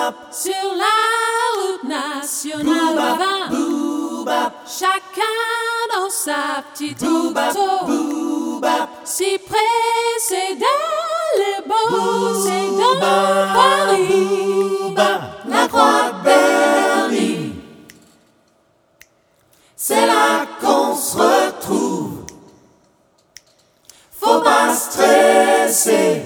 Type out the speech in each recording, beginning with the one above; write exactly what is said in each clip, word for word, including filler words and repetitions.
boubap, sur la route nationale boubap, vingt. boubap, Chacun dans sa petite boubap, auto. boubap, Si près dans le beau, c'est dans boubap, Paris, boubap, la croix de Berly. c'est là qu'on se retrouve. Faut pas stresser,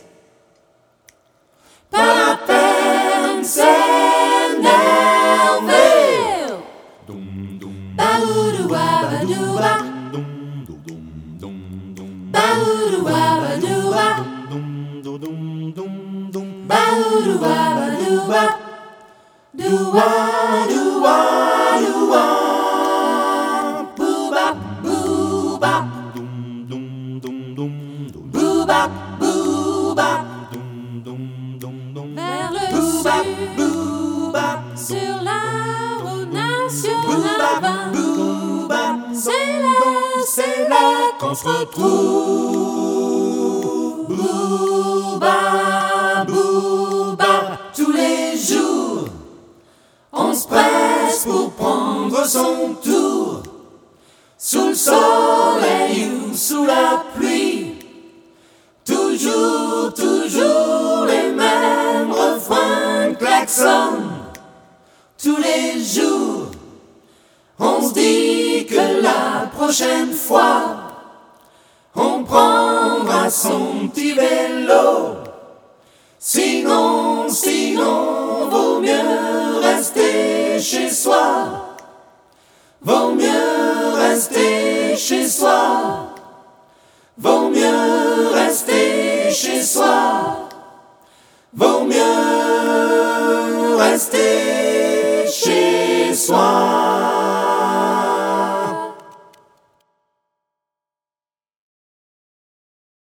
pas la peine s'énerver. Baoudoua, badouba, baoudoua, badouba, baoudoua, badouba, doua, doua, doua. Boubap, boubap, boubap, boubap, Vers le boubap, sud, boubap, sur la route nationale vingt. boubap, C'est là, c'est là qu'on se retrouve. Boubap, boubap, tous les jours, on se presse pour prendre son tour. Sous le soleil ou sous la pluie, toujours, toujours les mêmes refrains klaxonnent. Tous les jours, on se dit que la prochaine fois, on prendra son petit vélo. Sinon, sinon, vaut mieux rester chez soi.